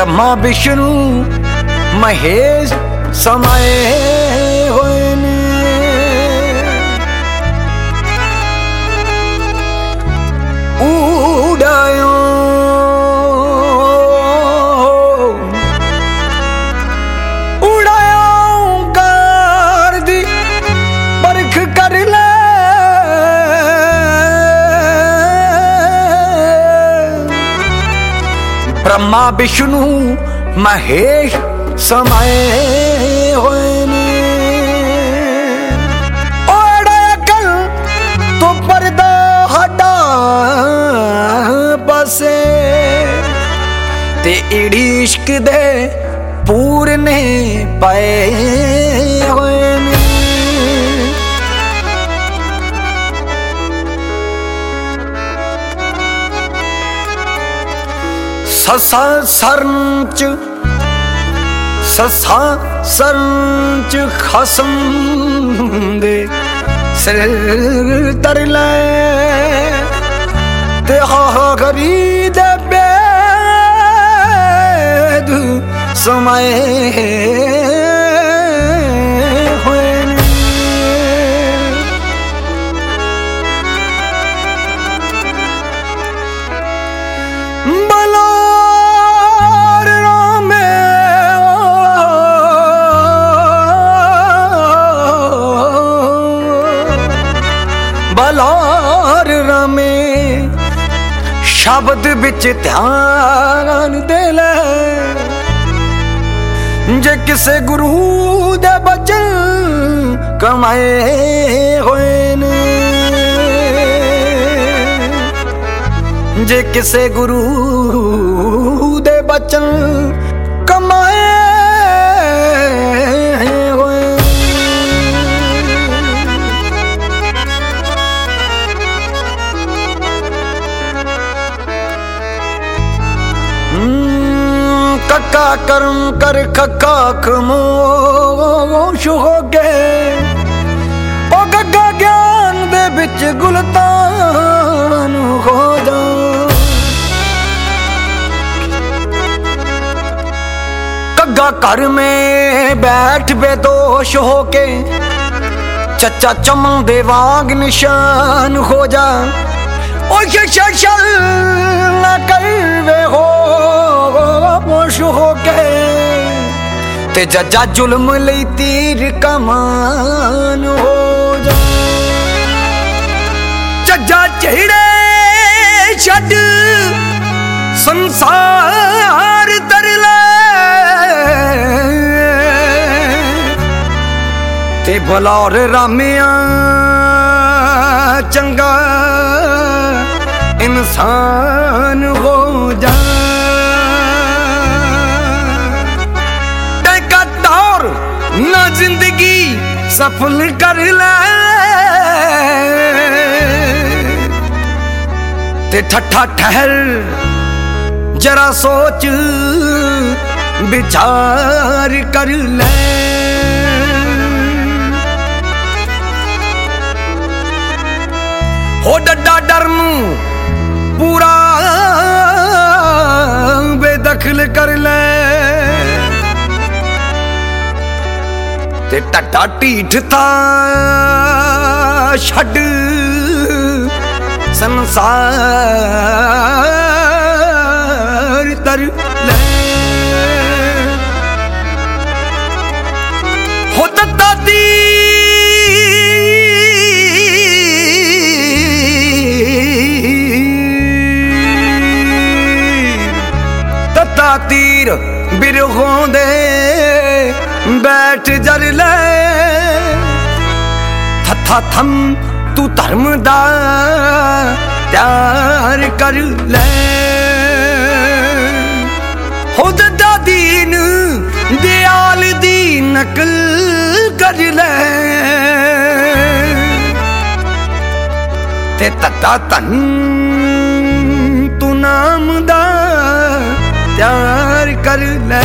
ब्रह्मा विष्णु महेश समाए होए ने। उड़ायो कर दी परख कर ले ब्रह्मा विष्णु महेश समाए होए ने। ओड़ा कल तो पर्दा हटा बसे ते इड़ी इश्क दे पूरने पाए होए ने। ससा सरंच खसम दे सिर तर ले ते हा गरी दे बेद समय होए ने। बलार रामे शब्द बिच ध्यान दे ले जे किसे गुरु दे बचन कमाए होए ने। जे किसे गुरु दे बचन कमाए होए। कक्का कर्म कर कक्का खमोश हो गए ओ गग्गा ज्ञान दे बिच गुलतान हो जा। कग्गा घर में बैठ बेदोश होके चचा चमन दे वाग निशान हो जा। ओ शल न कर वे हो मोश हो गए ते जजा जुल्म लई तीर कमान हो जा। जजा चढ़े छड़ संसार तर ले ते भलार रामिया चंगा इंसान हो जा। ना जिंदगी सफल कर ले ते ठट्ठा ठहर जरा सोच विचार कर ले। हो डड्डा डरन पूरा बेदखल कर ले ते टट्टा ढीठता छड़ संसार तर ले। हो दत्ता तीर बिरहों दे बैठ जर ले थथा थम तू धर्म दा प्यार कर ले। हो ददा दीन दयाल दी नकल कर ले ते तता तन तू नाम दा प्यार कर ले।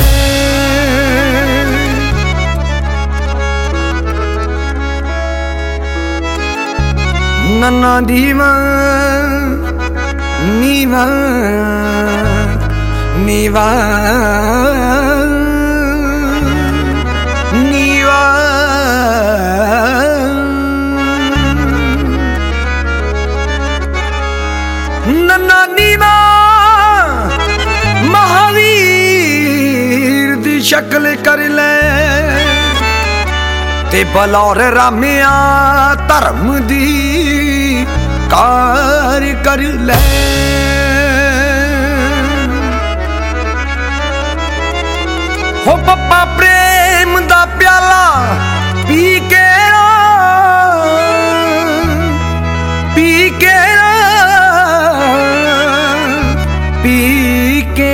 नन्ना दीवा नीवा नीवा नीवा नन्ना नीवा महावीर दी शक्ल कर ले ते बलौर रामिया धर्म दी कार कर ले। हो पप्पा प्रेम दा प्याला पी के पी के पी के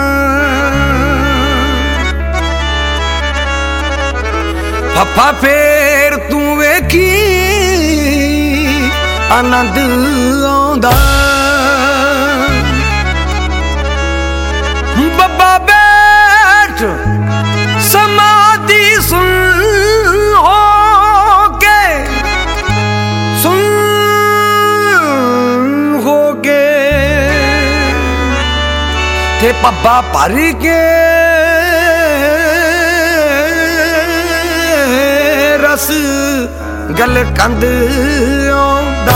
पप्पा फेर तू वेखी आनंद आंदा। बब्बा बैठ समाधि सुन हो के सुन हो के ते पब्बा भर के रस गल कंद आंदा।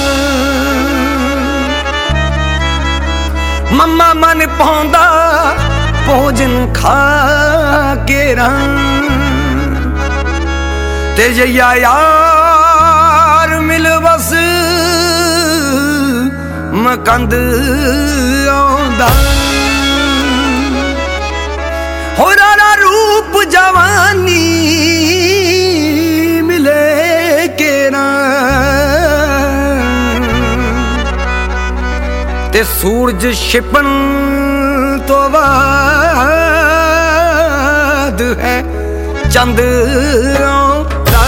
मम्मा मन पाउंदा भोजन खा के ते जइया यार मिल बस मकंद आंदा। हो रारा रूप जवानी मिले के ते सूरज छिपन तो बाद है चंद आंदा।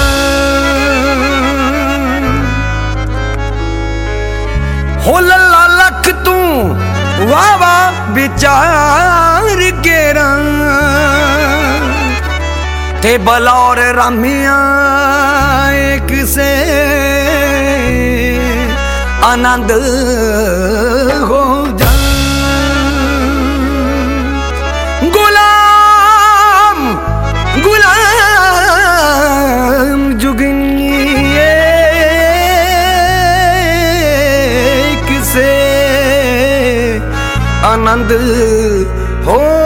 हो लल्ला लख तू वाह वाह विचार के ते बलौर रामिया एक से आनंद हो जा। गुलाम गुलाम जुगनिए एक से आनंद हो